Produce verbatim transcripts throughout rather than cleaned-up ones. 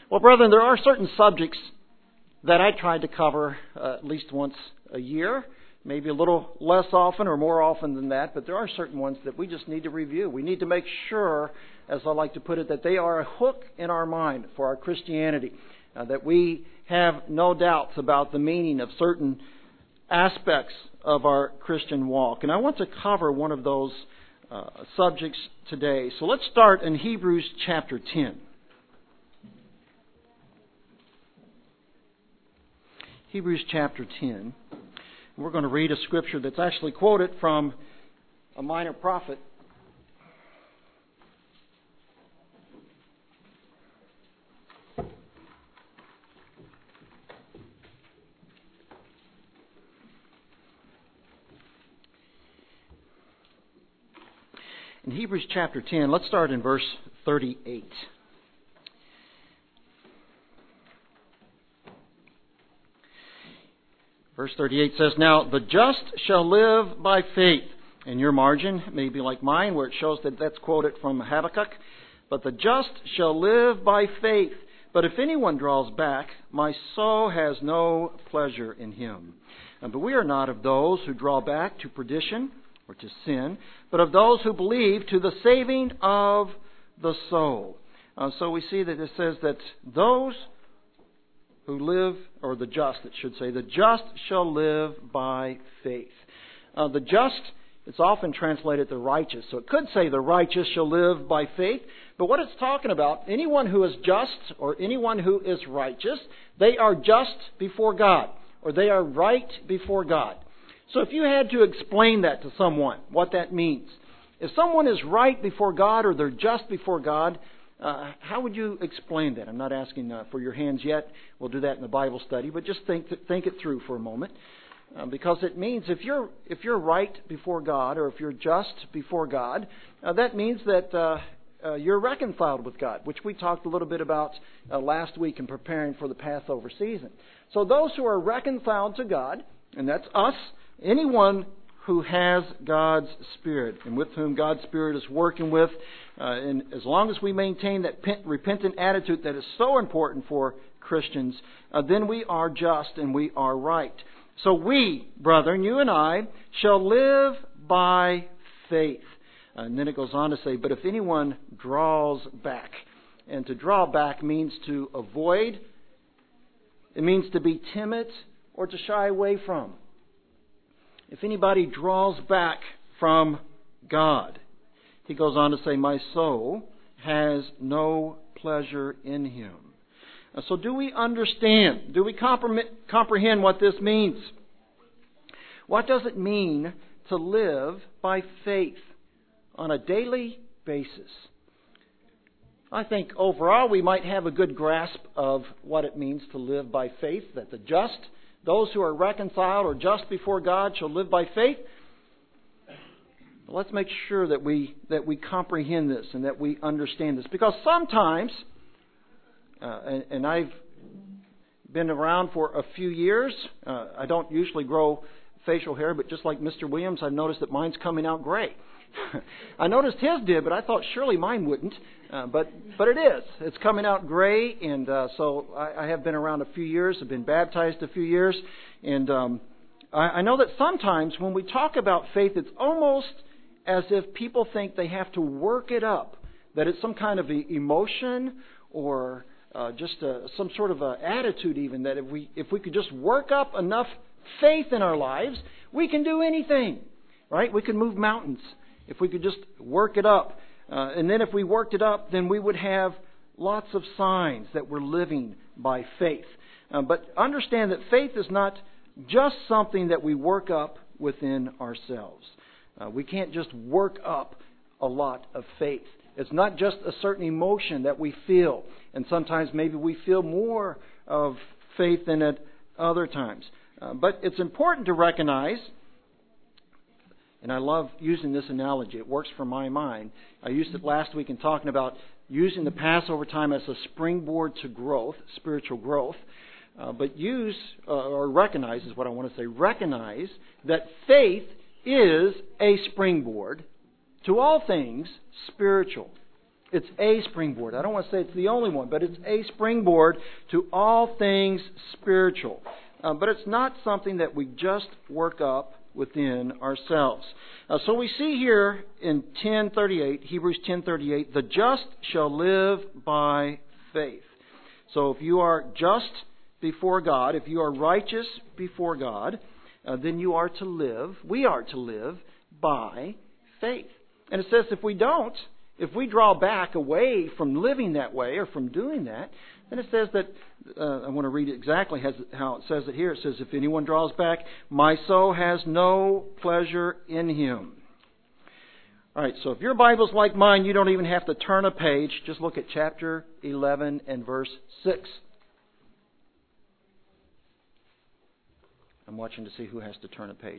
Well, brethren, there are certain subjects that I try to cover uh, at least once a year, maybe a little less often or more often than that, but there are certain ones that we just need to review. We need to make sure, as I like to put it, that they are a hook in our mind for our Christianity, uh, that we have no doubts about the meaning of certain aspects of our Christian walk. And I want to cover one of those uh, subjects today. So let's start in Hebrews chapter ten. Hebrews chapter ten. We're going to read a scripture that's actually quoted from a minor prophet. In Hebrews chapter ten, let's start in verse thirty-eight. Verse thirty-eight says, "Now the just shall live by faith." And your margin may be like mine, where it shows that that's quoted from Habakkuk. "But the just shall live by faith. But if anyone draws back, my soul has no pleasure in him. And but we are not of those who draw back to perdition or to sin, but of those who believe to the saving of the soul." Uh, so we see that it says that those who live, or the just, it should say, the just shall live by faith. Uh, the just, it's often translated the righteous. So it could say the righteous shall live by faith. But what it's talking about, anyone who is just or anyone who is righteous, they are just before God, or they are right before God. So if you had to explain that to someone, what that means, if someone is right before God or they're just before God, Uh, how would you explain that? I'm not asking uh, for your hands yet. We'll do that in the Bible study, but just think think it through for a moment, uh, because it means if you're if you're right before God or if you're just before God, uh, that means that uh, uh, you're reconciled with God, which we talked a little bit about uh, last week in preparing for the Passover season. So those who are reconciled to God, and that's us, anyone who has God's Spirit and with whom God's Spirit is working with. Uh, and as long as we maintain that repentant attitude that is so important for Christians, uh, then we are just and we are right. So we, brethren, you and I, shall live by faith. Uh, and then it goes on to say, but if anyone draws back, and to draw back means to avoid, it means to be timid or to shy away from. If anybody draws back from God, he goes on to say, my soul has no pleasure in him. So do we understand? Do we comprehend what this means? What does it mean to live by faith on a daily basis? I think overall we might have a good grasp of what it means to live by faith, that the just, those who are reconciled or just before God, shall live by faith. Let's make sure that we that we comprehend this and that we understand this. Because sometimes, uh, and, and I've been around for a few years, uh, I don't usually grow facial hair, but just like Mister Williams, I've noticed that mine's coming out gray. I noticed his did, but I thought surely mine wouldn't. Uh, but but it is. It's coming out gray, and uh, so I, I have been around a few years. I've been baptized a few years, and um, I, I know that sometimes when we talk about faith, it's almost as if people think they have to work it up, that it's some kind of emotion or uh, just a, some sort of a attitude even, that if we if we could just work up enough faith in our lives, we can do anything, right? We can move mountains if we could just work it up. Uh, and then if we worked it up, then we would have lots of signs that we're living by faith. Uh, but understand that faith is not just something that we work up within ourselves. Uh, we can't just work up a lot of faith. It's not just a certain emotion that we feel. And sometimes maybe we feel more of faith than at other times. Uh, but it's important to recognize, and I love using this analogy. It works for my mind. I used it last week in talking about using the Passover time as a springboard to growth, spiritual growth. Uh, but use, uh, or recognize is what I want to say, recognize that faith is a springboard to all things spiritual. It's a springboard. I don't want to say it's the only one, but it's a springboard to all things spiritual. Uh, but it's not something that we just work up within ourselves. Uh, so we see here in ten thirty-eight, Hebrews ten thirty-eight, the just shall live by faith. So if you are just before God, if you are righteous before God, uh, then you are to live, we are to live by faith. And it says if we don't, if we draw back away from living that way or from doing that, then it says that, uh, I want to read it exactly how it says it here. It says, if anyone draws back, my soul has no pleasure in him. All right, so if your Bible's like mine, you don't even have to turn a page. Just look at chapter eleven and verse six. I'm watching to see who has to turn a page.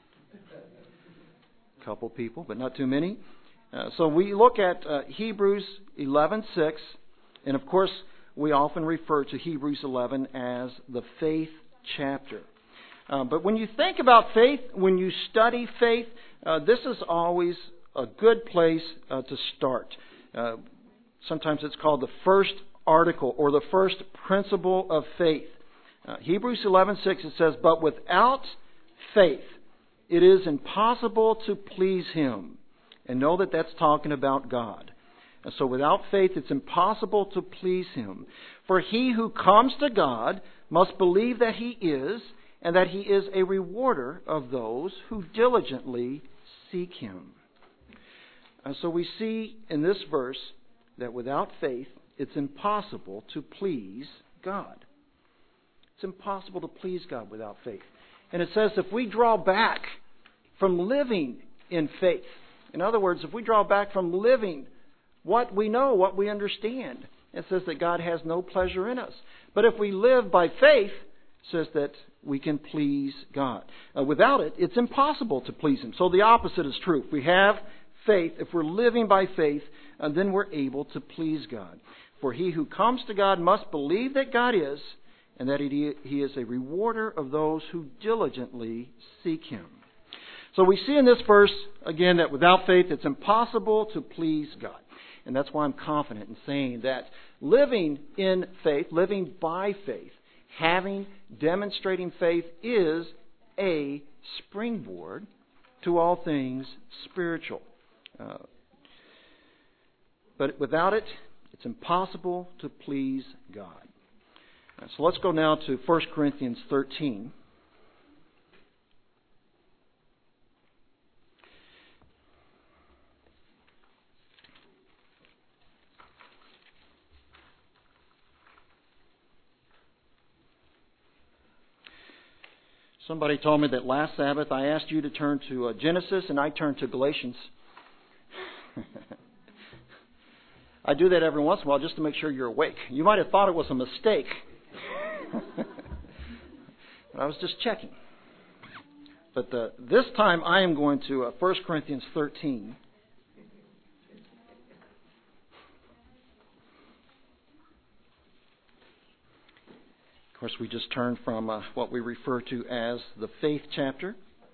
A couple people, but not too many. Uh, so we look at uh, Hebrews eleven six, and of course we often refer to Hebrews eleven as the faith chapter. Uh, but when you think about faith, when you study faith, uh, this is always a good place uh, to start. Uh, sometimes it's called the first article or the first principle of faith. Uh, Hebrews eleven six, it says, but without faith it is impossible to please Him. And know that that's talking about God. And so without faith it's impossible to please Him. For he who comes to God must believe that He is, and that He is a rewarder of those who diligently seek Him. And so we see in this verse that without faith it's impossible to please God. It's impossible to please God without faith. And it says if we draw back from living in faith, in other words, if we draw back from living what we know, what we understand, it says that God has no pleasure in us. But if we live by faith, it says that we can please God. Uh, without it, it's impossible to please Him. So the opposite is true. If we have faith, if we're living by faith, uh, then we're able to please God. For he who comes to God must believe that God is, and that He, he is a rewarder of those who diligently seek Him. So we see in this verse, again, that without faith it's impossible to please God. And that's why I'm confident in saying that living in faith, living by faith, having, demonstrating faith is a springboard to all things spiritual. Uh, but without it, it's impossible to please God. Uh, so let's go now to First Corinthians thirteen. Somebody told me that last Sabbath I asked you to turn to uh, Genesis and I turned to Galatians. I do that every once in a while just to make sure you're awake. You might have thought it was a mistake. But I was just checking. But uh, this time I am going to uh, First Corinthians thirteen. Of course, we just turned from uh, what we refer to as the faith chapter.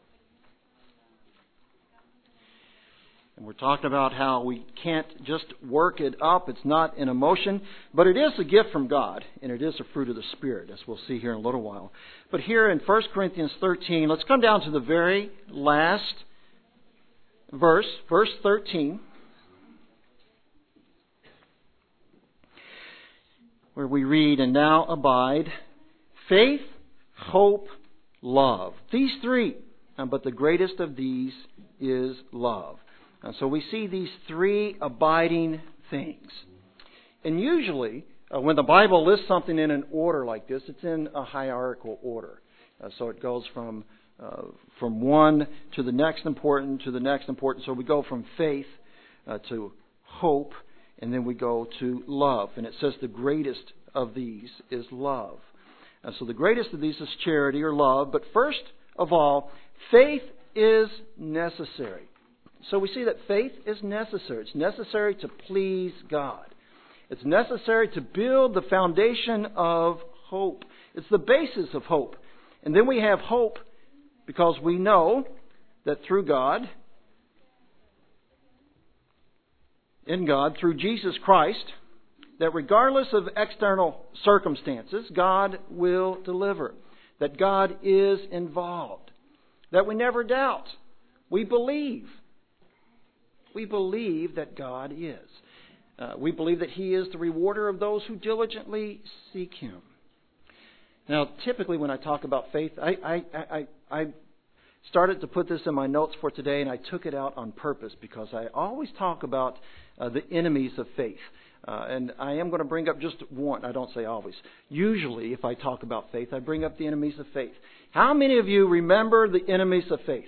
And we're talking about how we can't just work it up. It's not an emotion, but it is a gift from God, and it is a fruit of the Spirit, as we'll see here in a little while. But here in First Corinthians thirteen, let's come down to the very last verse, verse thirteen, where we read, and now abide faith, hope, love. These three, but the greatest of these is love. And so we see these three abiding things. And usually, uh, when the Bible lists something in an order like this, it's in a hierarchical order. Uh, so it goes from uh, from one to the next important to the next important. So we go from faith uh, to hope, and then we go to love. And it says the greatest of these is love. Uh, so the greatest of these is charity or love. But first of all, faith is necessary. So we see that faith is necessary. It's necessary to please God. It's necessary to build the foundation of hope. It's the basis of hope. And then we have hope because we know that through God in God through Jesus Christ, that regardless of external circumstances, God will deliver. That God is involved. That we never doubt. We believe. We believe that God is. Uh, we believe that He is the rewarder of those who diligently seek Him. Now, typically when I talk about faith, I, I, I, I started to put this in my notes for today, and I took it out on purpose because I always talk about uh, the enemies of faith. Uh, and I am going to bring up just one. I don't say always. Usually, if I talk about faith, I bring up the enemies of faith. How many of you remember the enemies of faith?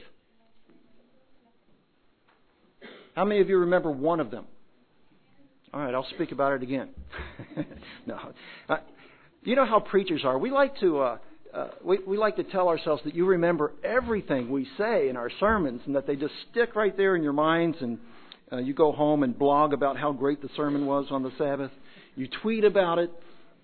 How many of you remember one of them? All right, I'll speak about it again. no, uh, you know how preachers are. We like to uh, uh, we, we like to tell ourselves that you remember everything we say in our sermons, and that they just stick right there in your minds. And uh, you go home and blog about how great the sermon was on the Sabbath. You tweet about it.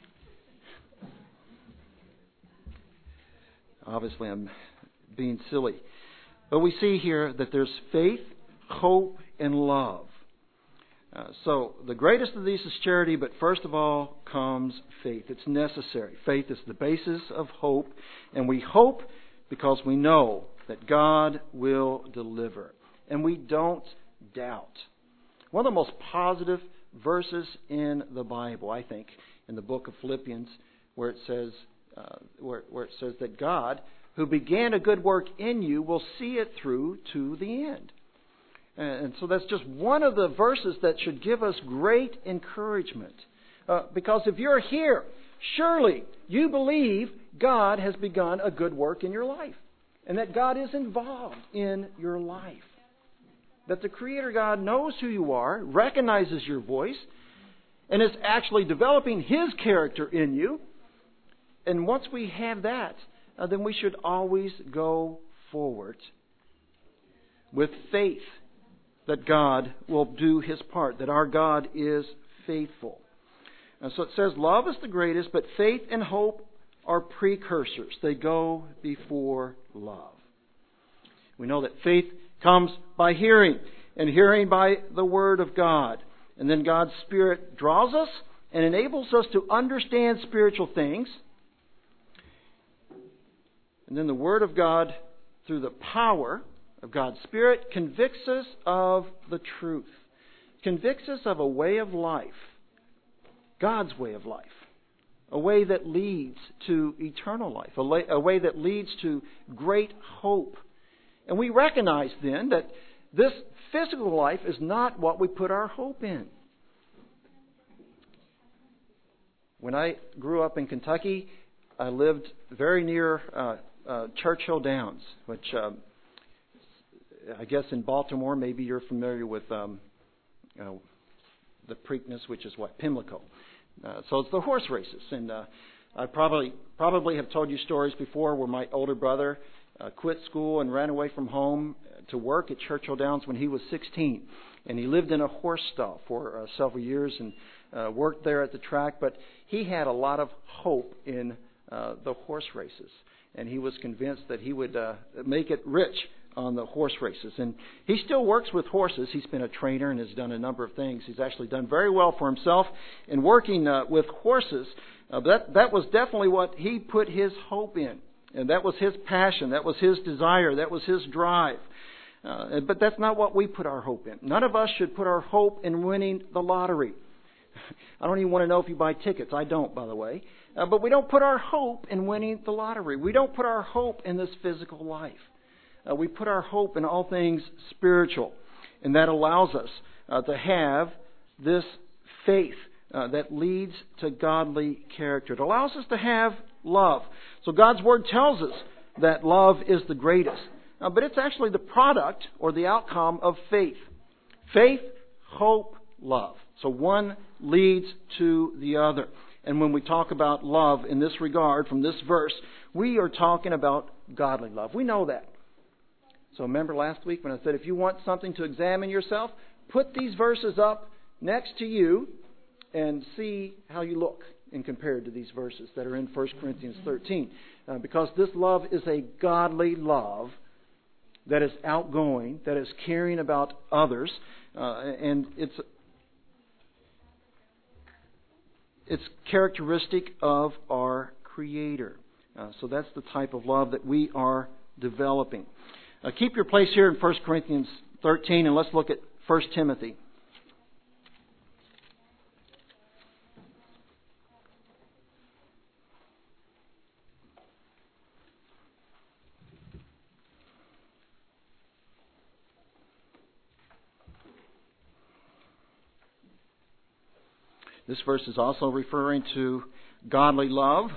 Obviously, I'm being silly, but we see here that there's faith, hope, and love. Uh, so the greatest of these is charity, but first of all comes faith. It's necessary. Faith is the basis of hope, and we hope because we know that God will deliver. And we don't doubt. One of the most positive verses in the Bible, I think, in the book of Philippians, where it says, uh, where, where it says that God, who began a good work in you, will see it through to the end. And so that's just one of the verses that should give us great encouragement. Uh, because if you're here, surely you believe God has begun a good work in your life. And that God is involved in your life. That the Creator God knows who you are, recognizes your voice, and is actually developing His character in you. And once we have that, uh, then we should always go forward with faith that God will do His part, that our God is faithful. And so it says, love is the greatest, but faith and hope are precursors. They go before love. We know that faith comes by hearing, and hearing by the Word of God. And then God's Spirit draws us and enables us to understand spiritual things. And then the Word of God, through the power of God's Spirit, convicts us of the truth. Convicts us of a way of life. God's way of life. A way that leads to eternal life. A, la- a way that leads to great hope. And we recognize then that this physical life is not what we put our hope in. When I grew up in Kentucky, I lived very near uh, uh, Churchill Downs, which... Uh, I guess in Baltimore, maybe you're familiar with um, you know, the Preakness, which is what? Pimlico. Uh, so it's the horse races. And uh, I probably probably have told you stories before where my older brother uh, quit school and ran away from home to work at Churchill Downs when he was sixteen. And he lived in a horse stall for uh, several years and uh, worked there at the track. But he had a lot of hope in uh, the horse races. And he was convinced that he would uh, make it rich on the horse races. And he still works with horses. He's been a trainer and has done a number of things. He's actually done very well for himself in working uh, with horses. Uh, that, that was definitely what he put his hope in. And that was his passion. That was his desire. That was his drive. Uh, but that's not what we put our hope in. None of us should put our hope in winning the lottery. I don't even want to know if you buy tickets. I don't, by the way. Uh, but we don't put our hope in winning the lottery. We don't put our hope in this physical life. Uh, we put our hope in all things spiritual. And that allows us uh, to have this faith uh, that leads to godly character. It allows us to have love. So God's Word tells us that love is the greatest. Uh, but it's actually the product or the outcome of faith. Faith, hope, love. So one leads to the other. And when we talk about love in this regard, from this verse, we are talking about godly love. We know that. So remember last week when I said if you want something to examine yourself, put these verses up next to you and see how you look in compared to these verses that are in First Corinthians thirteen. Uh, because this love is a godly love that is outgoing, that is caring about others, uh, and it's it's characteristic of our Creator. Uh, so that's the type of love that we are developing. Uh, keep your place here in First Corinthians thirteen, and let's look at First Timothy. This verse is also referring to godly love.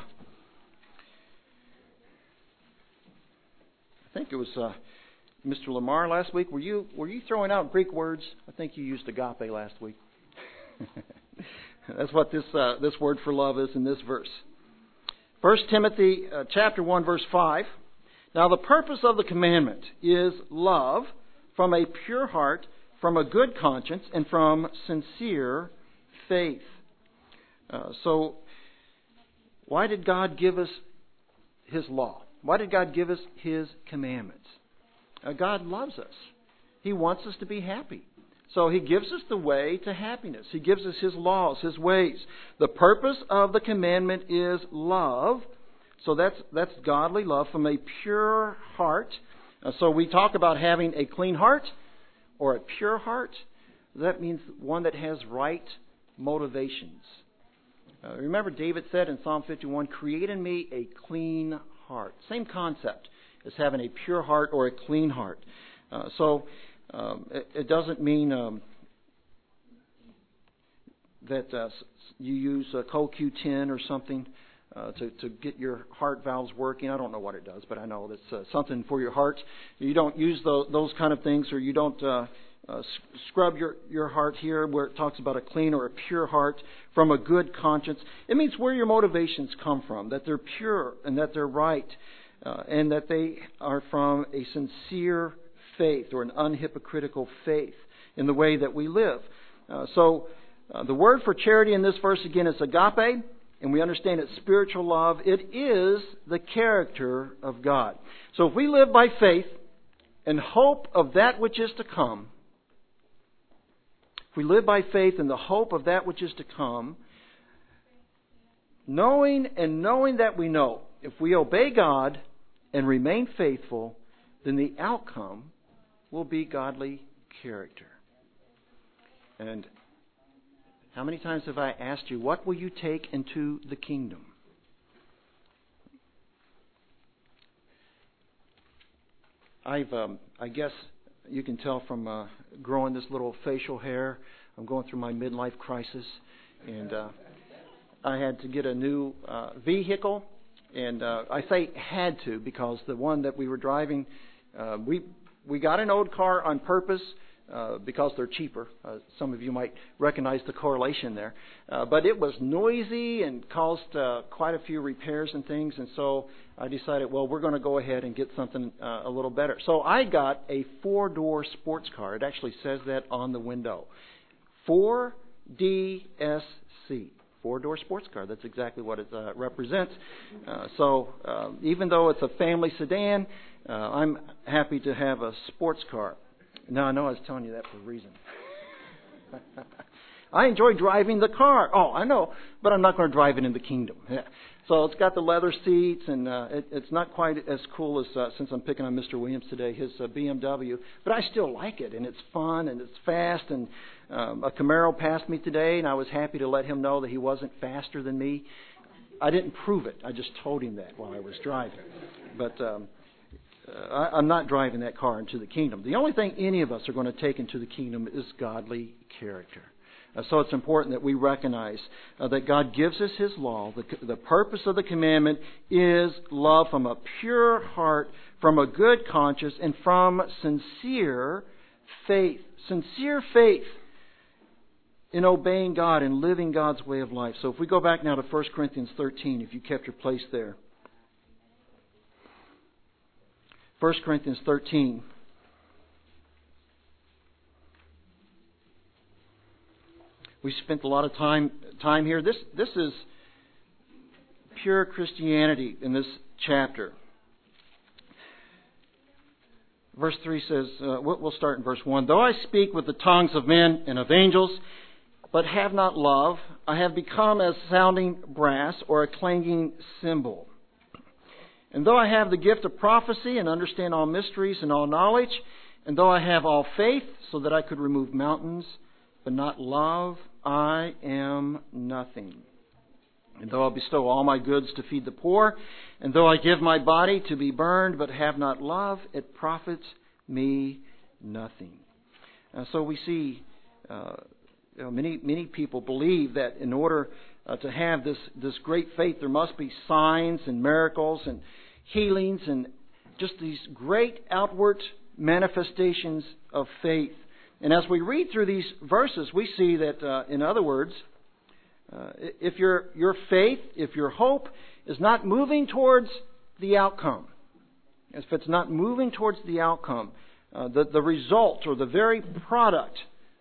I think it was uh, Mister Lamar last week. Were you were you throwing out Greek words? I think you used agape last week. That's what this uh, this word for love is in this verse. First Timothy uh, chapter one verse five. Now the purpose of the commandment is love from a pure heart, from a good conscience, and from sincere faith. Uh, so, why did God give us His law? Why did God give us His commandments? Uh, God loves us. He wants us to be happy. So He gives us the way to happiness. He gives us His laws, His ways. The purpose of the commandment is love. So that's that's godly love from a pure heart. Uh, so we talk about having a clean heart or a pure heart. That means one that has right motivations. Uh, remember, David said in Psalm fifty-one, "Create in me a clean heart." Same concept as having a pure heart or a clean heart. Uh, so um, it, it doesn't mean um, that uh, you use a Co Q ten or something uh, to, to get your heart valves working. I don't know what it does, but I know that's uh, something for your heart. You don't use those, those kind of things, or you don't uh, Uh, scrub your, your heart here where it talks about a clean or a pure heart from a good conscience. It means where your motivations come from, that they're pure and that they're right, uh, and that they are from a sincere faith or an unhypocritical faith in the way that we live. Uh, so uh, the word for charity in this verse again is agape, and we understand it's spiritual love. It is the character of God. So if we live by faith and hope of that which is to come, if we live by faith in the hope of that which is to come, knowing and knowing that we know, if we obey God and remain faithful, then the outcome will be godly character. And how many times have I asked you, what will you take into the kingdom? I've, um, I guess... You can tell from uh, growing this little facial hair, I'm going through my midlife crisis, and uh, I had to get a new uh, vehicle, and uh, I say had to because the one that we were driving, uh, we we got an old car on purpose uh, because they're cheaper. Uh, some of you might recognize the correlation there, uh, but it was noisy and caused uh, quite a few repairs and things, and so I decided, well, we're going to go ahead and get something uh, a little better. So I got a four-door sports car. It actually says that on the window. four D S C. Four-door sports car. That's exactly what it uh, represents. Uh, so uh, even though it's a family sedan, uh, I'm happy to have a sports car. Now, I know I was telling you that for a reason. I enjoy driving the car. Oh, I know, but I'm not going to drive it in the kingdom. Yeah. So it's got the leather seats, and uh, it, it's not quite as cool as, uh, since I'm picking on Mister Williams today, his uh, B M W. But I still like it, and it's fun, and it's fast. And um, a Camaro passed me today, and I was happy to let him know that he wasn't faster than me. I didn't prove it. I just told him that while I was driving. But um, uh, I, I'm not driving that car into the kingdom. The only thing any of us are going to take into the kingdom is godly character. Uh, so it's important that we recognize uh, that God gives us His law. The, the purpose of the commandment is love from a pure heart, from a good conscience, and from sincere faith. Sincere faith in obeying God and living God's way of life. So if we go back now to First Corinthians thirteen, if you kept your place there. First Corinthians thirteen. We spent a lot of time time here. This this is pure Christianity in this chapter. Verse three says, uh, we'll start in verse one. Though I speak with the tongues of men and of angels, but have not love, I have become as sounding brass or a clanging cymbal. And though I have the gift of prophecy and understand all mysteries and all knowledge, and though I have all faith so that I could remove mountains, but not love, I am nothing. And though I bestow all my goods to feed the poor, and though I give my body to be burned, but have not love, it profits me nothing. Uh, so we see uh, you know, many many people believe that in order uh, to have this, this great faith, there must be signs and miracles and healings and just these great outward manifestations of faith. And as we read through these verses, we see that, uh, in other words, uh, if your your faith, if your hope is not moving towards the outcome, if it's not moving towards the outcome, uh, the, the result or the very product,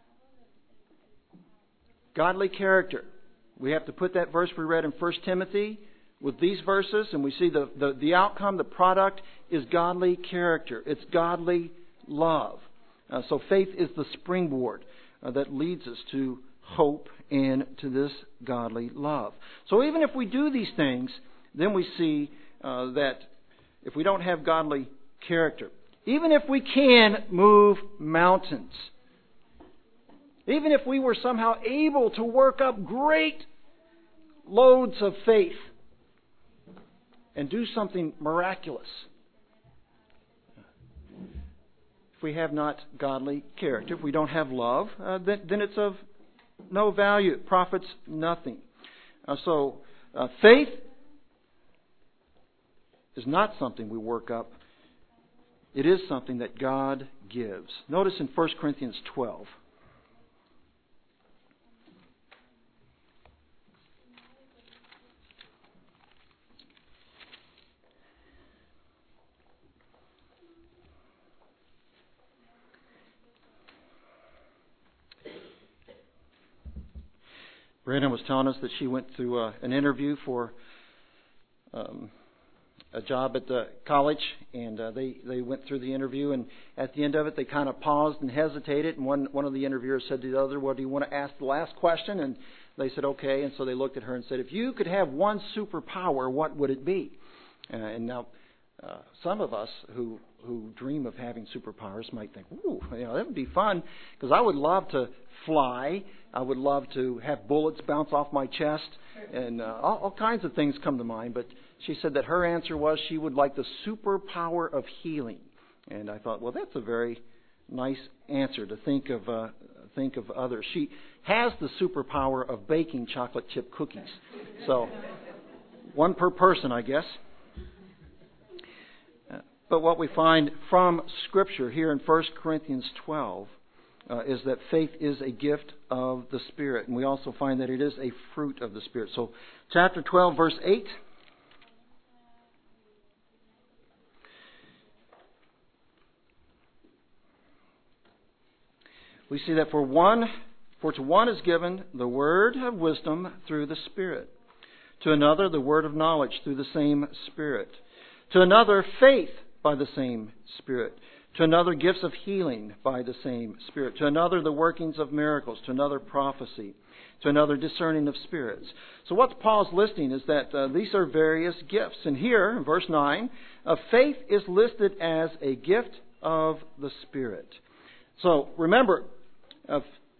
godly character, we have to put that verse we read in First Timothy with these verses, and we see the, the, the outcome, the product is godly character. It's godly love. Uh, so faith is the springboard uh, that leads us to hope and to this godly love. So even if we do these things, then we see uh, that if we don't have godly character, even if we can move mountains, even if we were somehow able to work up great loads of faith and do something miraculous, if we have not godly character, if we don't have love, uh, then, then it's of no value. It profits nothing. Uh, so uh, faith is not something we work up. It is something that God gives. Notice in First Corinthians twelve. Brandon was telling us that she went through uh, an interview for um, a job at the college, and uh, they, they went through the interview, and at the end of it, they kind of paused and hesitated, and one, one of the interviewers said to the other, well, do you want to ask the last question? And they said, okay, and so they looked at her and said, if you could have one superpower, what would it be? Uh, and now, uh, some of us who who dream of having superpowers might think, ooh, you know, that would be fun, because I would love to fly. I would love to have bullets bounce off my chest, and uh, all, all kinds of things come to mind. But she said that her answer was she would like the superpower of healing. And I thought, well, that's a very nice answer to think of. Uh, think of others. She has the superpower of baking chocolate chip cookies. So, one per person, I guess. But what we find from Scripture here in First Corinthians twelve uh, is that faith is a gift of the Spirit. And we also find that it is a fruit of the Spirit. So chapter twelve, verse eight. We see that for one, for to one is given the word of wisdom through the Spirit. To another, the word of knowledge through the same Spirit. To another, faith by the same Spirit. To another, gifts of healing by the same Spirit. To another, the workings of miracles. To another, prophecy. To another, discerning of spirits. So what Paul's listing is that uh, these are various gifts. And here, in verse nine, uh, faith is listed as a gift of the Spirit. So remember, uh,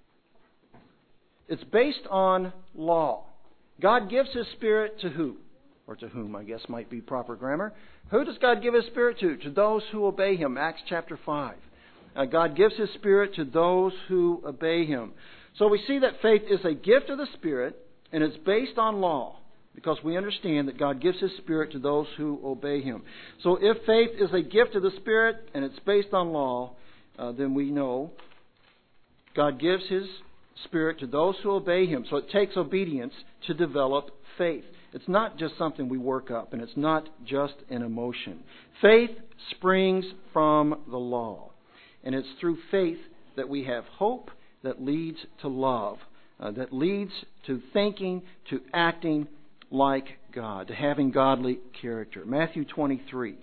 it's based on law. God gives His Spirit to who? Or to whom, I guess, might be proper grammar. Who does God give His Spirit to? To those who obey Him. Acts chapter five. Uh, God gives His Spirit to those who obey Him. So we see that faith is a gift of the Spirit, and it's based on law, because we understand that God gives His Spirit to those who obey Him. So if faith is a gift of the Spirit, and it's based on law, uh, then we know God gives His Spirit to those who obey Him. So it takes obedience to develop faith. It's not just something we work up, and it's not just an emotion. Faith springs from the law. And it's through faith that we have hope that leads to love, uh, that leads to thinking, to acting like God, to having godly character. Matthew twenty-three.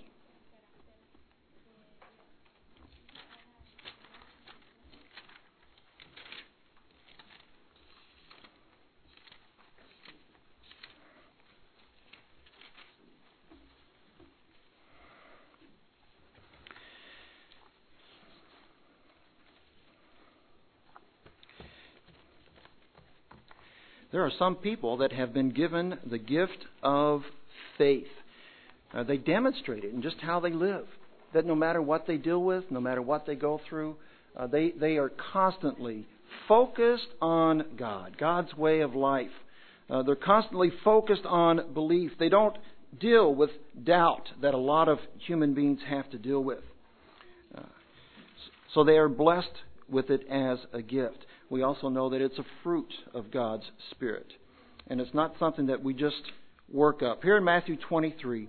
There are some people that have been given the gift of faith. Uh, they demonstrate it in just how they live. That no matter what they deal with, no matter what they go through, uh, they, they are constantly focused on God, God's way of life. Uh, they're constantly focused on belief. They don't deal with doubt that a lot of human beings have to deal with. Uh, so they are blessed with it as a gift. We also know that it's a fruit of God's Spirit. And it's not something that we just work up. Here in Matthew twenty-three,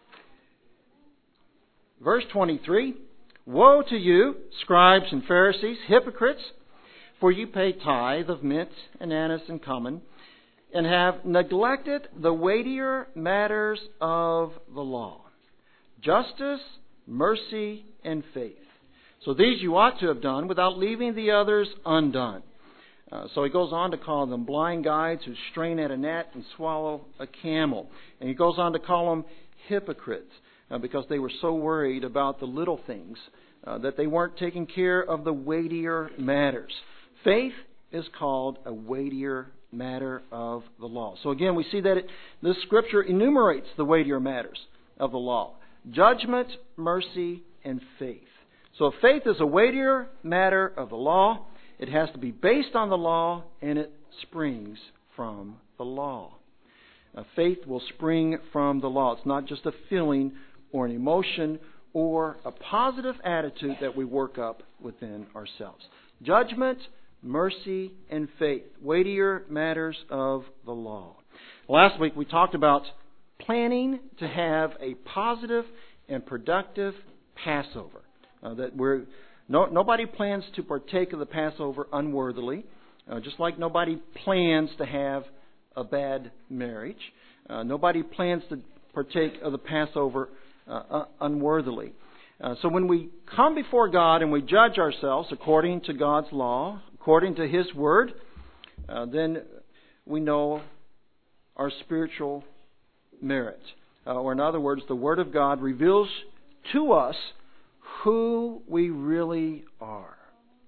verse twenty-three, "Woe to you, scribes and Pharisees, hypocrites, for you pay tithe of mint and anise and cumin, and have neglected the weightier matters of the law, justice, mercy, and faith. So these you ought to have done without leaving the others undone." Uh, so he goes on to call them blind guides who strain at a gnat and swallow a camel. And he goes on to call them hypocrites uh, because they were so worried about the little things uh, that they weren't taking care of the weightier matters. Faith is called a weightier matter of the law. So again, we see that it, this scripture enumerates the weightier matters of the law: judgment, mercy, and faith. So if faith is a weightier matter of the law, it has to be based on the law, and it springs from the law. Uh, faith will spring from the law. It's not just a feeling or an emotion or a positive attitude that we work up within ourselves. Judgment, mercy, and faith, weightier matters of the law. Last week we talked about planning to have a positive and productive Passover. Uh, that we're no, nobody plans to partake of the Passover unworthily, uh, just like nobody plans to have a bad marriage. Uh, nobody plans to partake of the Passover uh, uh, unworthily. Uh, so when we come before God and we judge ourselves according to God's law, according to His Word, uh, then we know our spiritual merit. Uh, or in other words, the Word of God reveals to us who we really are.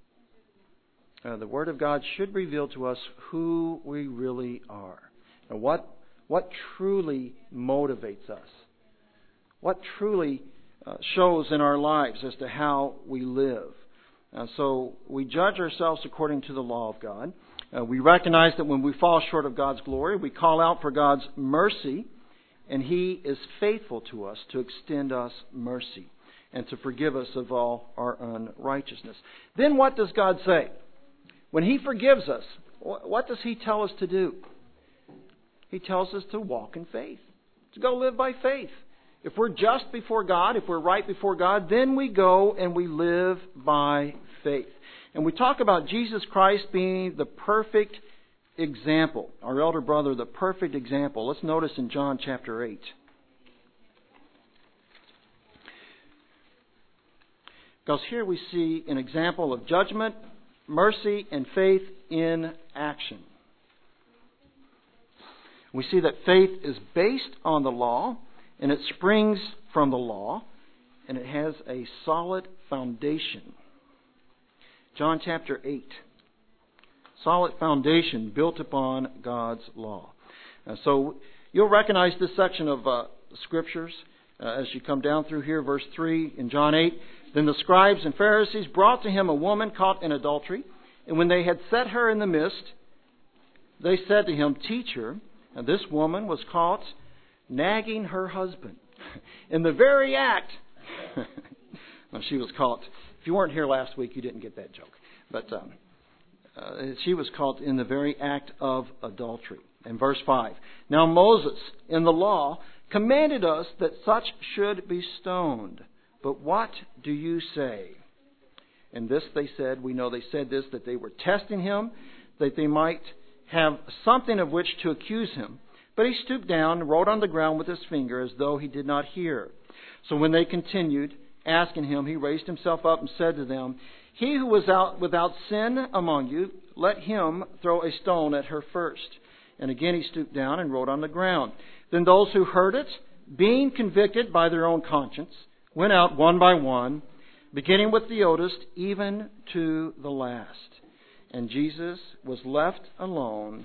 Uh, the Word of God should reveal to us who we really are. And what, what truly motivates us. What truly uh, shows in our lives as to how we live. Uh, so we judge ourselves according to the law of God. Uh, we recognize that when we fall short of God's glory, we call out for God's mercy, and He is faithful to us to extend us mercy and to forgive us of all our unrighteousness. Then what does God say? When He forgives us, what does He tell us to do? He tells us to walk in faith, to go live by faith. If we're just before God, if we're right before God, then we go and we live by faith. And we talk about Jesus Christ being the perfect example. Our elder brother, the perfect example. Let's notice in John chapter eight. Because here we see an example of judgment, mercy, and faith in action. We see that faith is based on the law, and it springs from the law, and it has a solid foundation. John chapter eight. Solid foundation built upon God's law. Uh, so you'll recognize this section of uh, Scriptures uh, as you come down through here, verse three in John eight. Then the scribes and Pharisees brought to him a woman caught in adultery, and when they had set her in the midst, they said to him, "Teacher," and this woman was caught nagging her husband in the very act. Well, she was caught. If you weren't here last week, you didn't get that joke. But um, uh, she was caught in the very act of adultery. In verse five, "Now Moses in the law commanded us that such should be stoned. But what do you say?" And this they said, we know they said this, that they were testing him, that they might have something of which to accuse him. But he stooped down and wrote on the ground with his finger as though he did not hear. So when they continued asking him, he raised himself up and said to them, "He who was out without sin among you, let him throw a stone at her first." And again he stooped down and wrote on the ground. Then those who heard it, being convicted by their own conscience, went out one by one, beginning with the oldest, even to the last. And Jesus was left alone,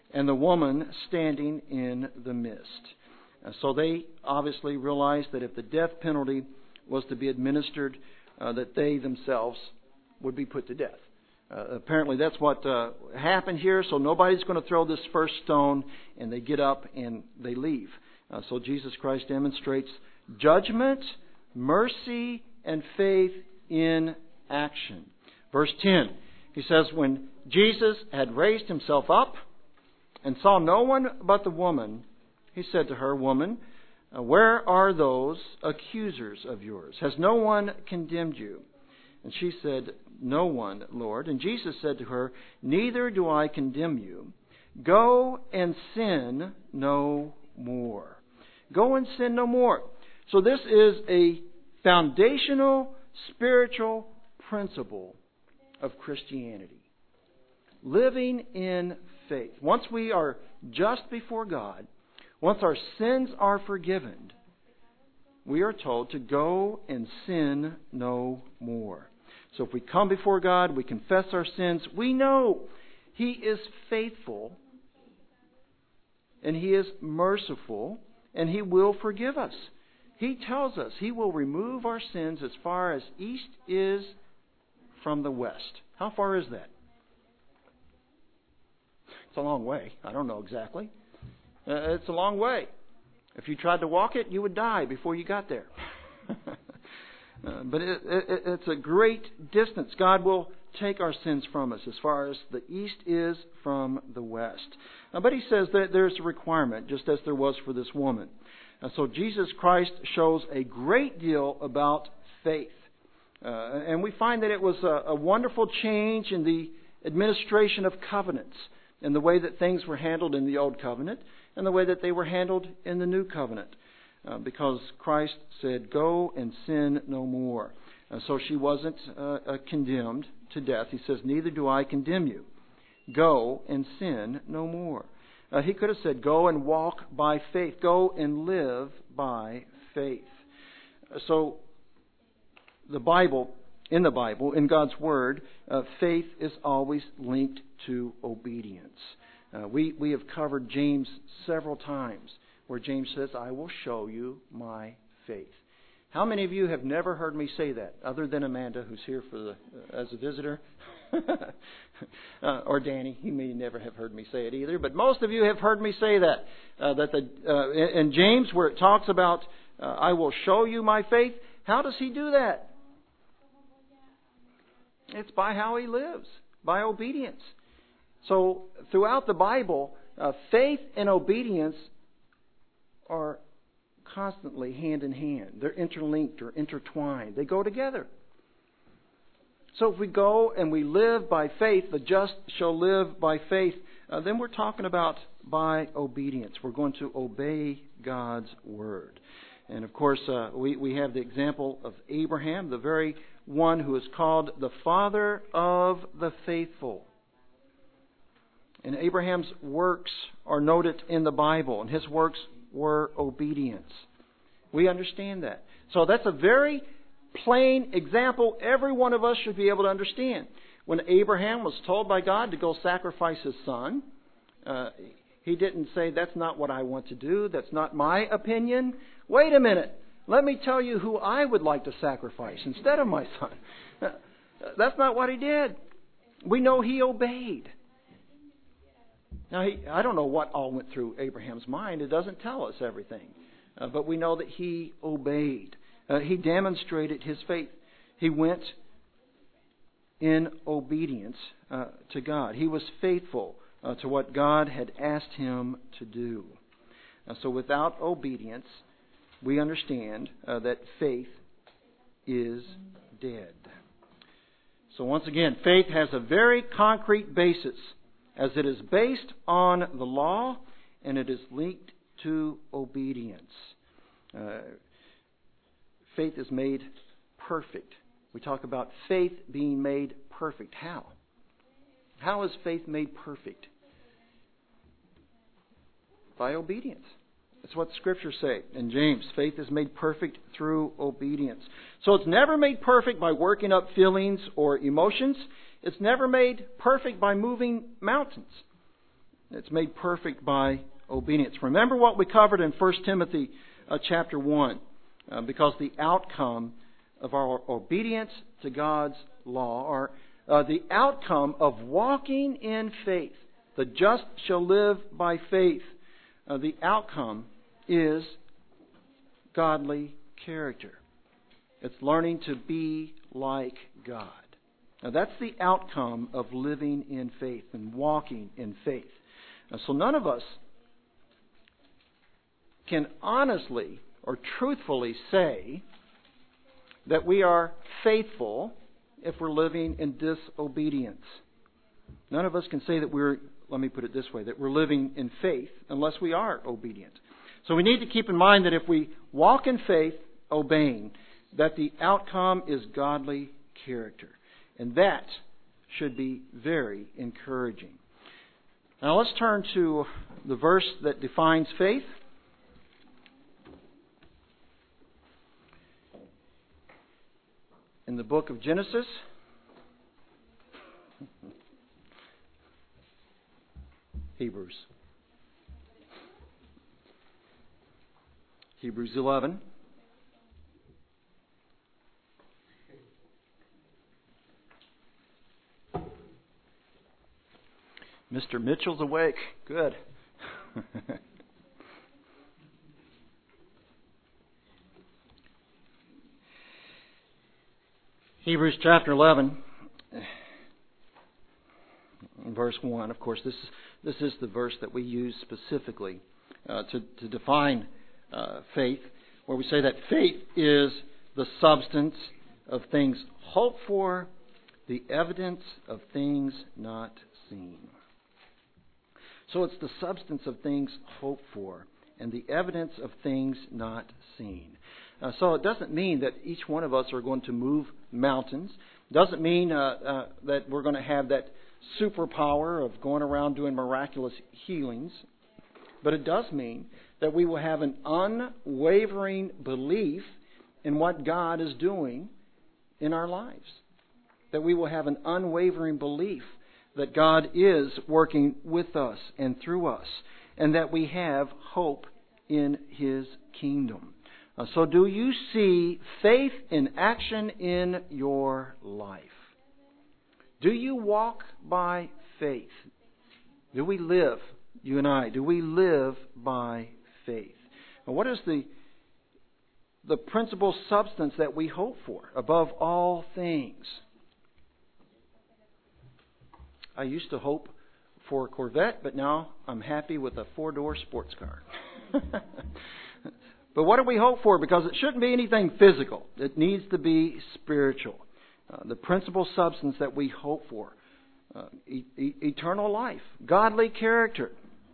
and the woman standing in the midst. Uh, so they obviously realized that if the death penalty was to be administered, uh, that they themselves would be put to death. Uh, apparently that's what uh, happened here, so nobody's going to throw this first stone, and they get up and they leave. Uh, so Jesus Christ demonstrates judgment, mercy, and faith in action. Verse ten, he says, when Jesus had raised himself up and saw no one but the woman, he said to her, "Woman, uh, where are those accusers of yours? Has no one condemned you?" And she said, "No one, Lord." And Jesus said to her, "Neither do I condemn you. Go and sin no more." Go and sin no more. So this is a foundational spiritual principle of Christianity. Living in faith. Once we are just before God, once our sins are forgiven, we are told to go and sin no more. So if we come before God, we confess our sins, we know He is faithful and He is merciful and He will forgive us. He tells us He will remove our sins as far as east is from the west. How far is that? It's a long way. I don't know exactly. Uh, it's a long way. If you tried to walk it, you would die before you got there. uh, but it, it, it's a great distance. God will take our sins from us as far as the east is from the west. Uh, but He says that there's a requirement, just as there was for this woman. Uh, so Jesus Christ shows a great deal about faith. Uh, and we find that it was a, a wonderful change in the administration of covenants and the way that things were handled in the Old Covenant and the way that they were handled in the New Covenant. Uh, because Christ said, "Go and sin no more." Uh, so she wasn't uh, uh, condemned to death. He says, "Neither do I condemn you. Go and sin no more." Uh, he could have said, "Go and walk by faith. Go and live by faith." Uh, so the Bible, in the Bible, in God's Word, uh, faith is always linked to obedience. Uh, we, we have covered James several times where James says, "I will show you my faith." How many of you have never heard me say that, other than Amanda, who's here for the uh, as a visitor? uh, or Danny, he may never have heard me say it either, but most of you have heard me say that. Uh, that the uh, in, in James, where it talks about, uh, "I will show you my faith," how does he do that? It's by how he lives, by obedience. So throughout the Bible, uh, faith and obedience are constantly hand in hand. They're interlinked or intertwined. They go together. So if we go and we live by faith, the just shall live by faith, uh, then we're talking about by obedience. We're going to obey God's Word. And of course, uh, we, we have the example of Abraham, the very one who is called the father of the faithful. And Abraham's works are noted in the Bible, and his works were obedience. We understand that. So that's a very plain example every one of us should be able to understand. When Abraham was told by God to go sacrifice his son, uh, he didn't say, "That's not what I want to do. That's not my opinion. Wait a minute. Let me tell you who I would like to sacrifice instead of my son." That's not what he did. We know he obeyed. Now, he, I don't know what all went through Abraham's mind. It doesn't tell us everything. Uh, but we know that he obeyed. Uh, he demonstrated his faith. He went in obedience uh, to God. He was faithful uh, to what God had asked him to do. Uh, so without obedience, we understand uh, that faith is dead. So once again, faith has a very concrete basis, as it is based on the law and it is linked to obedience. Uh, faith is made perfect. We talk about faith being made perfect. How? How is faith made perfect? By obedience. That's what the Scriptures say in James. Faith is made perfect through obedience. So it's never made perfect by working up feelings or emotions. It's never made perfect by moving mountains. It's made perfect by obedience. Remember what we covered in First Timothy uh, chapter one, uh, because the outcome of our obedience to God's law, or uh, the outcome of walking in faith, the just shall live by faith. Uh, the outcome is godly character. It's learning to be like God. Now that's the outcome of living in faith and walking in faith. Now, so none of us can honestly or truthfully say that we are faithful if we're living in disobedience. None of us can say that we're, let me put it this way, that we're living in faith unless we are obedient. So we need to keep in mind that if we walk in faith, obeying, that the outcome is godly character. And that should be very encouraging. Now let's turn to the verse that defines faith. In the book of Genesis, Hebrews. Hebrews eleven. Mister Mitchell's awake. Good. Hebrews chapter eleven, verse one. Of course, this is, this is the verse that we use specifically uh, to, to define uh, faith, where we say that faith is the substance of things hoped for, the evidence of things not seen. So it's the substance of things hoped for and the evidence of things not seen. Uh, so it doesn't mean that each one of us are going to move mountains. It doesn't mean uh, uh, that we're going to have that superpower of going around doing miraculous healings. But it does mean that we will have an unwavering belief in what God is doing in our lives. That we will have an unwavering belief that God is working with us and through us, and that we have hope in His kingdom. Uh, so do you see faith in action in your life? Do you walk by faith? Do we live, you and I, do we live by faith? And what is the, the principal substance that we hope for above all things? I used to hope for a Corvette, but now I'm happy with a four-door sports car. But what do we hope for? Because it shouldn't be anything physical. It needs to be spiritual. Uh, the principal substance that we hope for. Uh, e- e- eternal life. Godly character.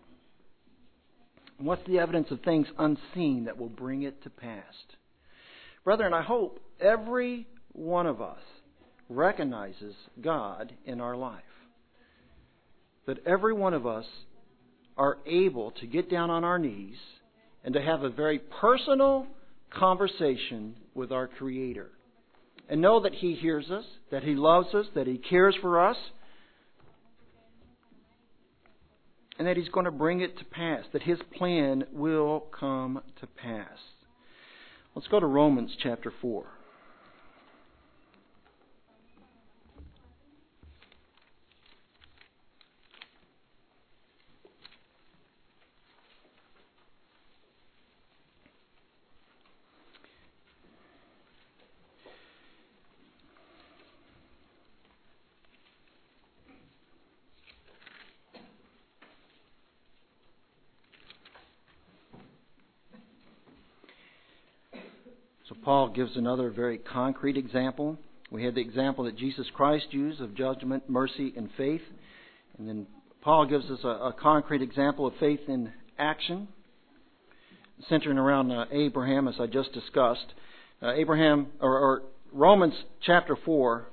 And what's the evidence of things unseen that will bring it to pass? Brethren, I hope every one of us recognizes God in our life. That every one of us are able to get down on our knees and to have a very personal conversation with our Creator. And know that He hears us, that He loves us, that He cares for us, and that He's going to bring it to pass, that His plan will come to pass. Let's go to Romans chapter four. So Paul gives another very concrete example. We had the example that Jesus Christ used of judgment, mercy, and faith. And then Paul gives us a, a concrete example of faith in action, centering around uh, Abraham, as I just discussed. Uh, Abraham, or, or Romans chapter four,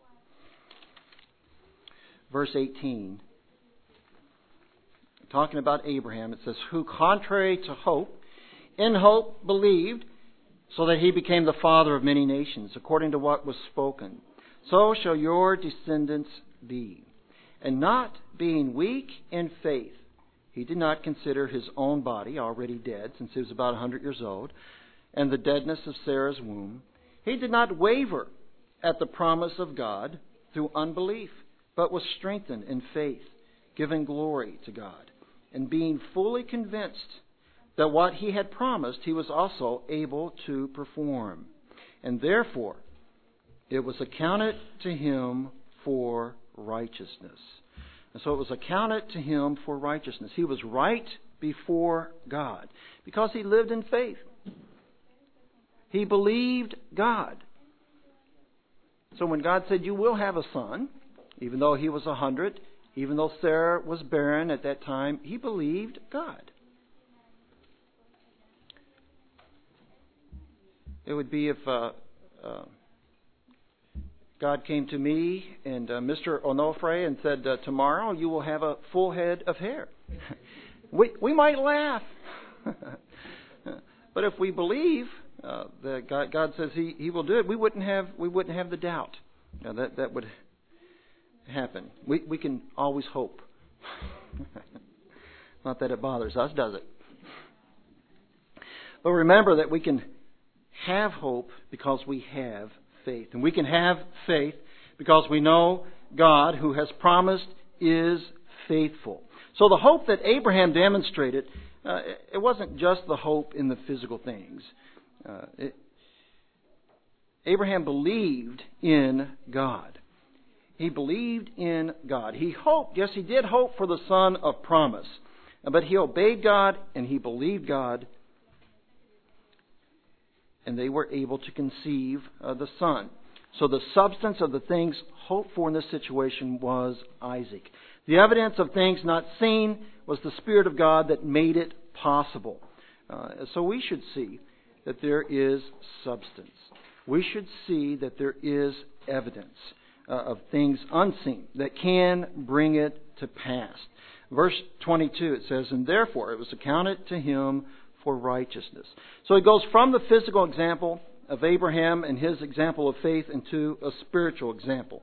verse eighteen. Talking about Abraham, it says, who contrary to hope, in hope believed, so that he became the father of many nations, according to what was spoken. So shall your descendants be. And not being weak in faith, He did not consider his own body already dead, since he was about one hundred years old, and the deadness of Sarah's womb. He did not waver at the promise of God through unbelief, but was strengthened in faith, giving glory to God, and being fully convinced that what he had promised he was also able to perform. And therefore, it was accounted to him for righteousness. And so it was accounted to him for righteousness. He was right before God because he lived in faith. He believed God. So when God said, you will have a son, even though he was a hundred, even though Sarah was barren at that time, he believed God. It would be if uh, uh, God came to me and uh, Mister Onofre and said, uh, tomorrow you will have a full head of hair. we we might laugh. But if we believe uh, that God, God says he, he will do it, we wouldn't have we wouldn't have the doubt. Now that that would happen. We we can always hope. Not that it bothers us, does it? But remember that we can have hope because we have faith. And we can have faith because we know God, who has promised, is faithful. So the hope that Abraham demonstrated, uh, it wasn't just the hope in the physical things. Uh, it, Abraham believed in God. He believed in God. He hoped, yes, he did hope for the son of promise. But he obeyed God and he believed God. And they were able to conceive uh, the son. So the substance of the things hoped for in this situation was Isaac. The evidence of things not seen was the Spirit of God that made it possible. Uh, so we should see that there is substance. We should see that there is evidence uh, of things unseen that can bring it to pass. Verse twenty-two, it says, and therefore it was accounted to him for righteousness. So it goes from the physical example of Abraham and his example of faith into a spiritual example.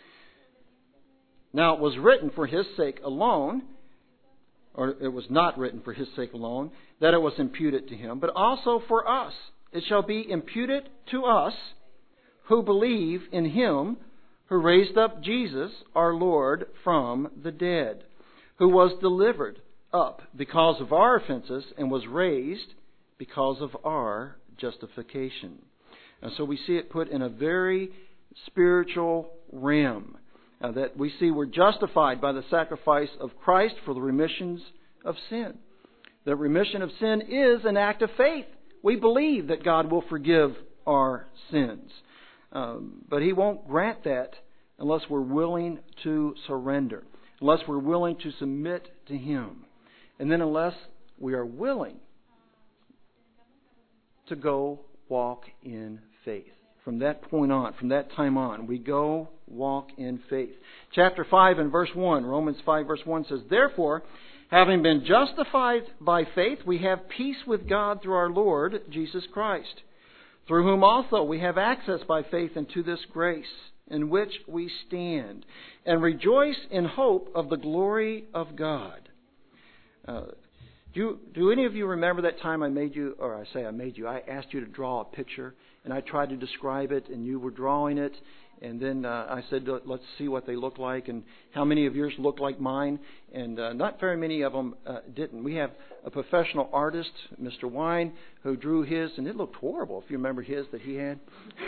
Now it was written for his sake alone, or it was not written for his sake alone, that it was imputed to him, but also for us. It shall be imputed to us who believe in him who raised up Jesus, our Lord, from the dead, who was delivered up because of our offenses and was raised because of our justification. And so we see it put in a very spiritual realm. Uh, that we see we're justified by the sacrifice of Christ for the remissions of sin. The remission of sin is an act of faith. We believe that God will forgive our sins. Um, but He won't grant that unless we're willing to surrender, unless we're willing to submit to Him. And then unless we are willing to go walk in faith. From that point on, from that time on, we go walk in faith. Chapter five and verse one, Romans five verse one says, therefore, having been justified by faith, we have peace with God through our Lord Jesus Christ, through whom also we have access by faith into this grace in which we stand, and rejoice in hope of the glory of God. Uh, do, do any of you remember that time I made you, or I say I made you, I asked you to draw a picture, and I tried to describe it, and you were drawing it, and then uh, I said, let's see what they look like, and how many of yours look like mine, and uh, not very many of them uh, didn't. We have a professional artist, Mister Wine, who drew his, and it looked horrible, if you remember his that he had.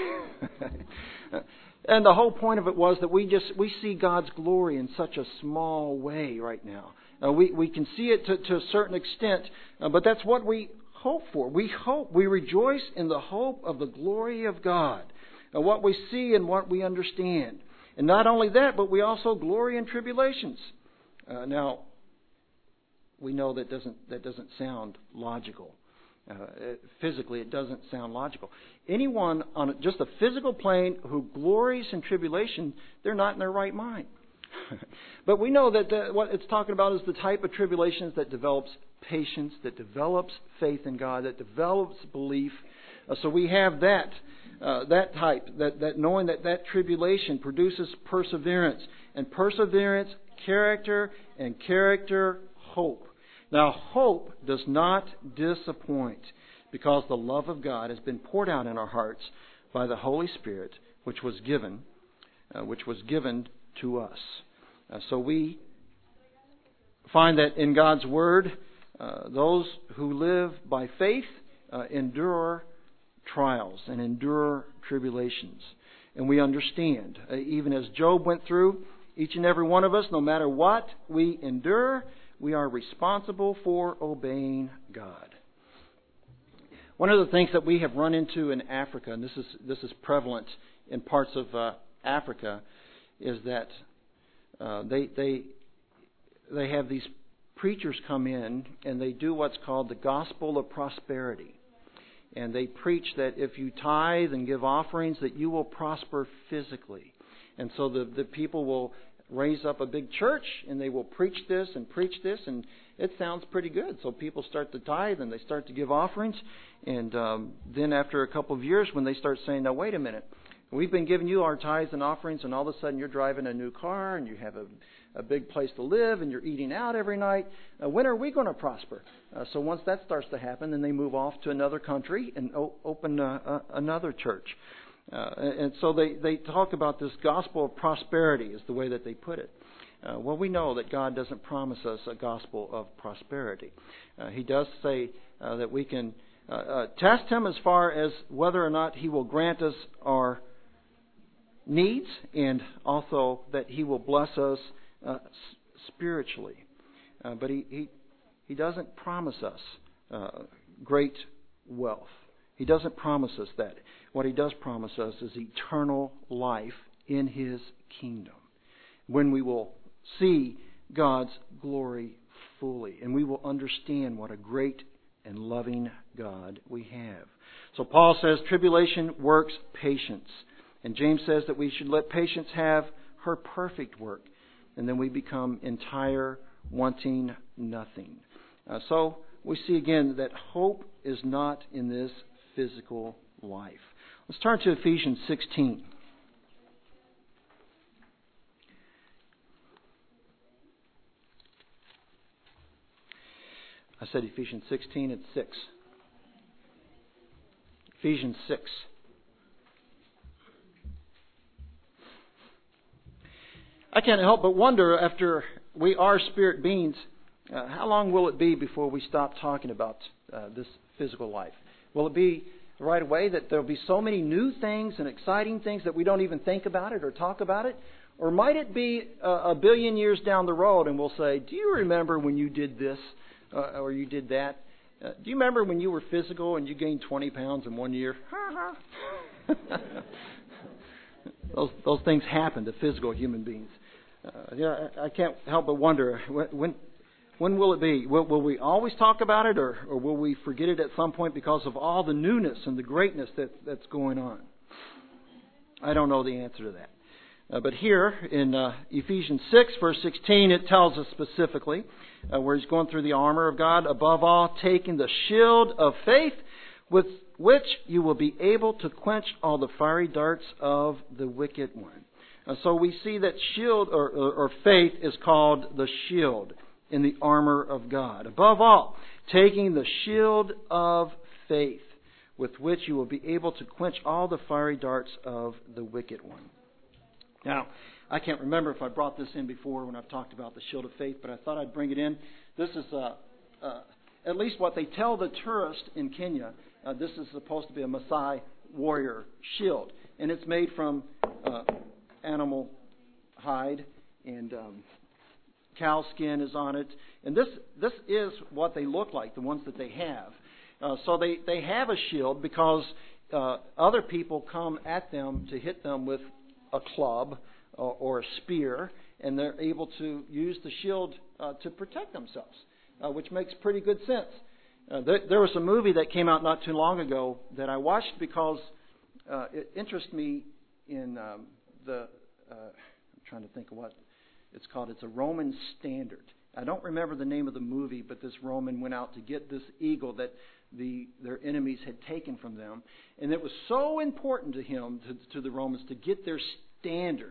And the whole point of it was that we just we see God's glory in such a small way right now. Uh, we, we can see it to, to a certain extent, uh, but that's what we hope for. We hope, we rejoice in the hope of the glory of God, uh, what we see and what we understand. And not only that, but we also glory in tribulations. Uh, now, we know that doesn't that doesn't sound logical. Uh, physically, it doesn't sound logical. Anyone on just a physical plane who glories in tribulation, they're not in their right mind. But we know that the, what it's talking about is the type of tribulations that develops patience, that develops faith in God, that develops belief. Uh, so we have that uh, that type, that, that knowing that that tribulation produces perseverance, and perseverance, character, and character, hope. Now, hope does not disappoint, because the love of God has been poured out in our hearts by the Holy Spirit, which was given, uh, which was given to us. Uh, so we find that in God's Word, uh, those who live by faith uh, endure trials and endure tribulations. And we understand, uh, even as Job went through, each and every one of us, no matter what we endure, we are responsible for obeying God. One of the things that we have run into in Africa, and this is this is prevalent in parts of uh, Africa, is that uh, they they they have these preachers come in and they do what's called the gospel of prosperity. And they preach that if you tithe and give offerings, that you will prosper physically. And so the, the people will raise up a big church and they will preach this and preach this, and it sounds pretty good. So people start to tithe and they start to give offerings. And um, then after a couple of years, when they start saying, now wait a minute, we've been giving you our tithes and offerings, and all of a sudden you're driving a new car and you have a, a big place to live and you're eating out every night. Uh, when are we going to prosper? Uh, so once that starts to happen, then they move off to another country and o- open uh, uh, another church. Uh, and so they, they talk about this gospel of prosperity is the way that they put it. Uh, well, we know that God doesn't promise us a gospel of prosperity. Uh, he does say uh, that we can uh, uh, test Him as far as whether or not He will grant us our needs, and also that He will bless us uh, spiritually. Uh, but he, he He doesn't promise us uh, great wealth. He doesn't promise us that. What He does promise us is eternal life in His kingdom, when we will see God's glory fully, and we will understand what a great and loving God we have. So Paul says tribulation works patience. And James says that we should let patience have her perfect work. And then we become entire, wanting nothing. Uh, so we see again that hope is not in this physical life. Let's turn to Ephesians sixteen. I said Ephesians sixteen, it's six. Ephesians six. I can't help but wonder, after we are spirit beings, uh, how long will it be before we stop talking about uh, this physical life? Will it be right away that there will be so many new things and exciting things that we don't even think about it or talk about it? Or might it be a, a billion years down the road and we'll say, do you remember when you did this uh, or you did that? Uh, do you remember when you were physical and you gained twenty pounds in one year? those, those things happen to physical human beings. Uh, yeah, I can't help but wonder, when when will it be? Will, will we always talk about it, or, or will we forget it at some point because of all the newness and the greatness that, that's going on? I don't know the answer to that. Uh, but here in uh, Ephesians six, verse sixteen, it tells us specifically uh, where he's going through the armor of God, above all, taking the shield of faith, with which you will be able to quench all the fiery darts of the wicked one. Uh, so we see that shield or, or, or faith is called the shield in the armor of God. Above all, taking the shield of faith, with which you will be able to quench all the fiery darts of the wicked one. Now, I can't remember if I brought this in before when I've talked about the shield of faith, but I thought I'd bring it in. This is uh, uh, at least what they tell the tourist in Kenya. Uh, this is supposed to be a Maasai warrior shield, and it's made from uh, animal hide, and um, cow skin is on it. And this this is what they look like, the ones that they have. Uh, so they, they have a shield because uh, other people come at them to hit them with a club or, or a spear, and they're able to use the shield uh, to protect themselves, uh, which makes pretty good sense. Uh, there, there was a movie that came out not too long ago that I watched because uh, it interested me in um, the, uh, I'm trying to think of what it's called. It's a Roman standard. I don't remember the name of the movie, but this Roman went out to get this eagle that the their enemies had taken from them. And it was so important to him, to, to the Romans, to get their standards,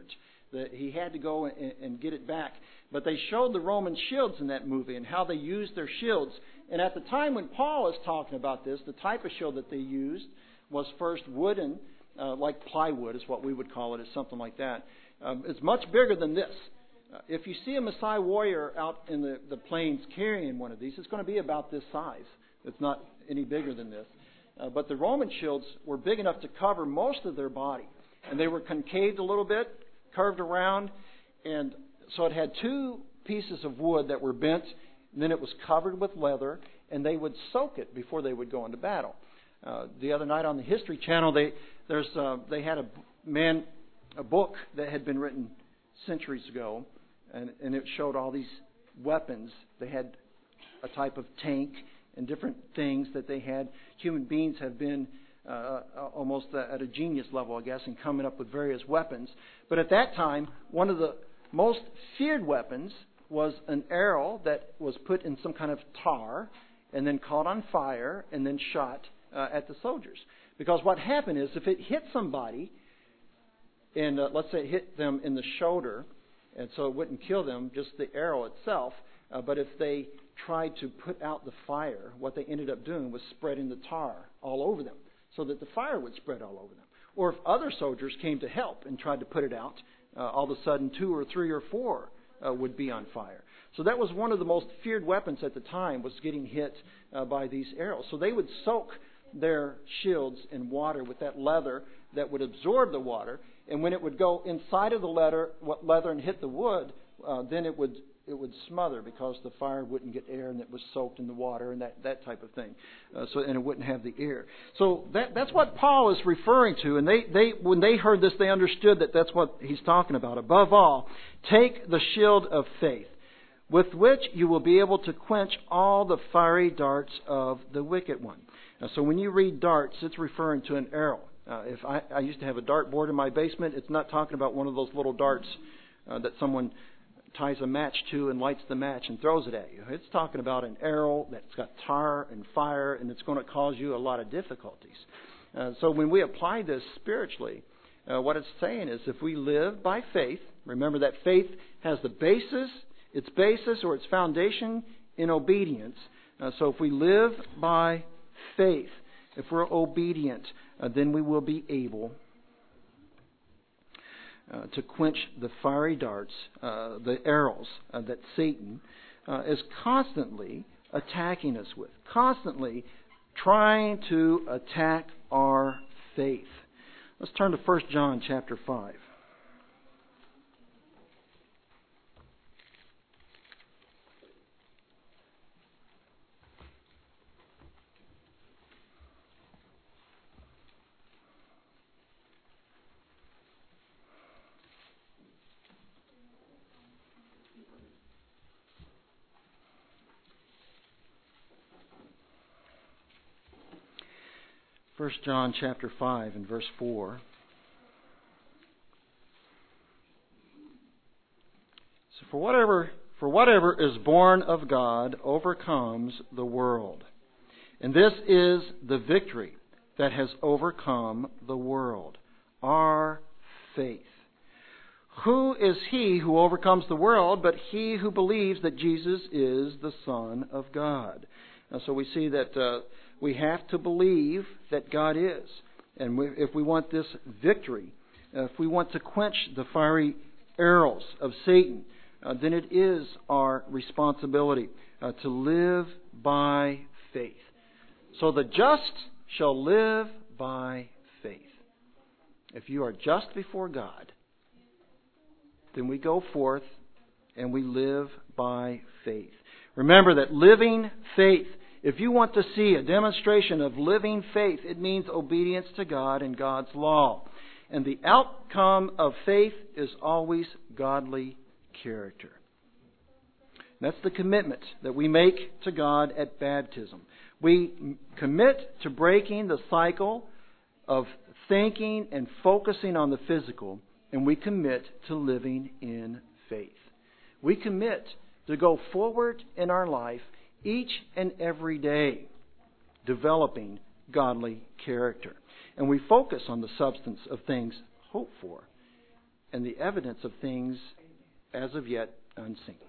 that he had to go and, and get it back. But they showed the Roman shields in that movie and how they used their shields. And at the time when Paul is talking about this, the type of shield that they used was first wooden, uh, like plywood is what we would call it, is something like that. Um, it's much bigger than this. Uh, if you see a Maasai warrior out in the, the plains carrying one of these, it's going to be about this size. It's not any bigger than this. Uh, but the Roman shields were big enough to cover most of their body. And they were concaved a little bit, curved around, and so it had two pieces of wood that were bent, and then it was covered with leather, and they would soak it before they would go into battle. Uh, the other night on the History Channel, they there's uh, they had a man a book that had been written centuries ago, and, and it showed all these weapons. They had a type of tank and different things that they had. Human beings have been uh, almost at a genius level, I guess, in coming up with various weapons. But at that time, one of the most feared weapons was an arrow that was put in some kind of tar and then caught on fire and then shot uh, at the soldiers. Because what happened is if it hit somebody, and uh, let's say it hit them in the shoulder, and so it wouldn't kill them, just the arrow itself, uh, but if they tried to put out the fire, what they ended up doing was spreading the tar all over them so that the fire would spread all over them. Or if other soldiers came to help and tried to put it out, uh, all of a sudden two or three or four uh, would be on fire. So that was one of the most feared weapons at the time, was getting hit uh, by these arrows. So they would soak their shields in water with that leather that would absorb the water, and when it would go inside of the leather, what leather and hit the wood, uh, then it would it would smother because the fire wouldn't get air and it was soaked in the water and that, that type of thing. Uh, so and it wouldn't have the air. So that that's what Paul is referring to. And they, they when they heard this, they understood that that's what he's talking about. Above all, take the shield of faith, with which you will be able to quench all the fiery darts of the wicked one. Now, so when you read darts, it's referring to an arrow. Uh, if I, I used to have a dart board in my basement, it's not talking about one of those little darts uh, that someone ties a match to and lights the match and throws it at you. It's talking about an arrow that's got tar and fire, and it's going to cause you a lot of difficulties. Uh, so when we apply this spiritually, uh, what it's saying is if we live by faith, remember that faith has the basis, its basis or its foundation in obedience. Uh, so if we live by faith, if we're obedient, uh, then we will be able Uh, to quench the fiery darts, uh, the arrows uh, that Satan uh, is constantly attacking us with, constantly trying to attack our faith. Let's turn to First John chapter five. First John chapter five and verse four. So for whatever for whatever is born of God overcomes the world. And this is the victory that has overcome the world, our faith. Who is he who overcomes the world but he who believes that Jesus is the Son of God? Now, so we see that uh, we have to believe that God is. And we, if we want this victory, uh, if we want to quench the fiery arrows of Satan, uh, then it is our responsibility uh, to live by faith. So the just shall live by faith. If you are just before God, then we go forth and we live by faith. Remember that living faith, if you want to see a demonstration of living faith, it means obedience to God and God's law. And the outcome of faith is always godly character. That's the commitment that we make to God at baptism. We commit to breaking the cycle of thinking and focusing on the physical, and we commit to living in faith. We commit to go forward in our life each and every day, developing godly character. And we focus on the substance of things hoped for and the evidence of things as of yet unseen.